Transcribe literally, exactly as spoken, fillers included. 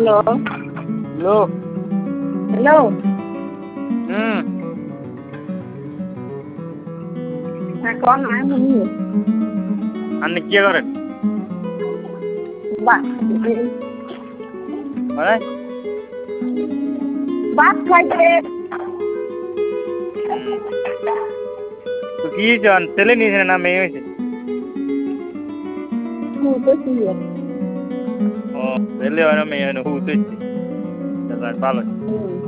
hello hello hello হুম হ্যাঁ কন আমি আপনি কি করেন বাস মানে বাস খাইতে তো কি চান ছেলে নিয়েছেন না মেয়ে হয়েছে শুতেছি ও ছেলে হয় না মেয়ে হয় না হুতেছি ভালো হুম